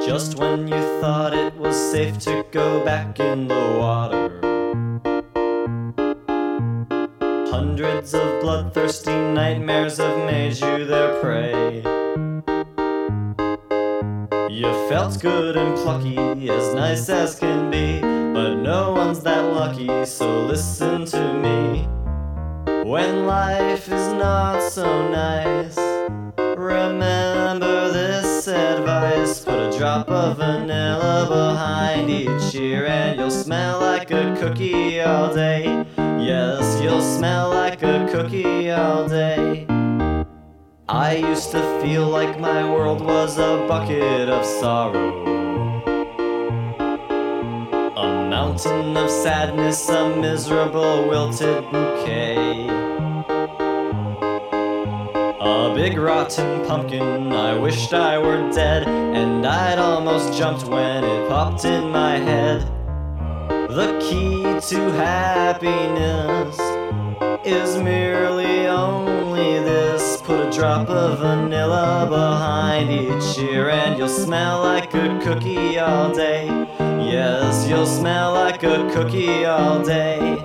Just when you thought it was safe to go back in the water, hundreds of bloodthirsty nightmares have made you their prey. You felt good and plucky, as nice as can be, but no one's that lucky, so listen to me. When life is not so nice, remember this advice. Put a drop of vanilla behind each ear and you'll smell like a cookie all day. Yes, you'll smell like a cookie all day. I used to feel like my world was a bucket of sorrow, a mountain of sadness, a miserable wilted bouquet, a big rotten pumpkin. I wished I were dead, and I'd almost jumped when it popped in my head. The key to happiness is merely only this. Put a drop of vanilla behind each ear and you'll smell like a cookie all day. Yes, you'll smell like a cookie all day.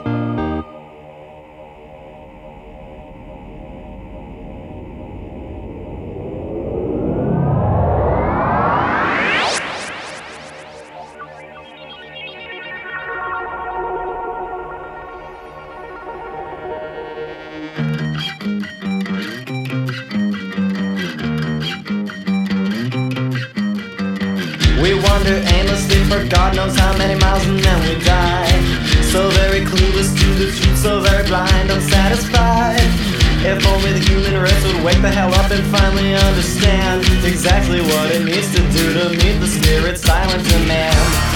We wander aimlessly for God knows how many miles and then we die. So very clueless to the truth, so very blind, unsatisfied. If only the human race would wake the hell up and finally understand exactly what it needs to do to meet the spirit's silent demand.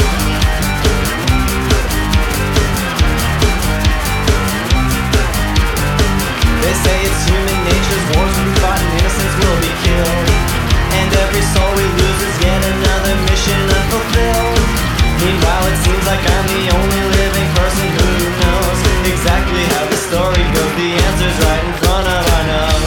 They say it's human nature's wars will be fought and innocence will be killed, and every soul we lose is yet another mission unfulfilled. Meanwhile it seems like I'm the only living person who knows exactly how the story goes. The answer's right in front of our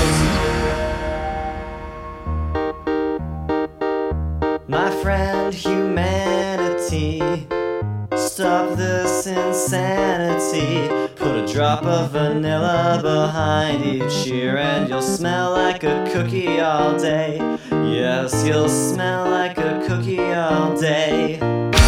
nose. My friend humanity, stop this insanity. Put a drop of vanilla behind each ear and you'll smell like a cookie all day. Yes, you'll smell like a cookie all day.